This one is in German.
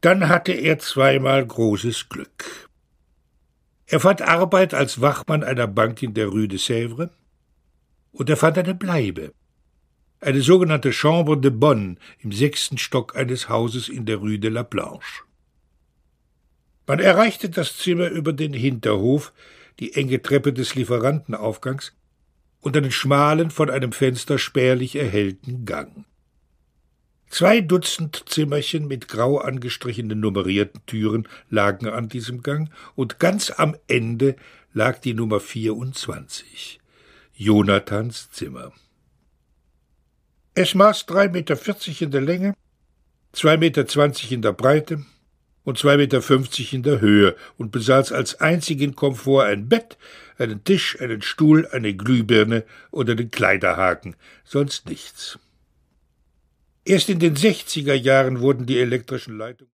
Dann hatte er zweimal großes Glück. Er fand Arbeit als Wachmann einer Bank in der Rue de Sèvres und er fand eine Bleibe, eine sogenannte Chambre de Bonne im 6. Stock eines Hauses in der Rue de la Planche. Man erreichte das Zimmer über den Hinterhof, die enge Treppe des Lieferantenaufgangs und einen schmalen, von einem Fenster spärlich erhellten Gang. 2 Dutzend Zimmerchen mit grau angestrichenen nummerierten Türen lagen an diesem Gang, und ganz am Ende lag die Nummer 24, Jonathans Zimmer. Es maß 3,40 Meter in der Länge, 2,20 Meter in der Breite und 2,50 Meter in der Höhe und besaß als einzigen Komfort ein Bett, einen Tisch, einen Stuhl, eine Glühbirne und einen Kleiderhaken, sonst nichts. Erst in den 60er Jahren wurden die elektrischen Leitungen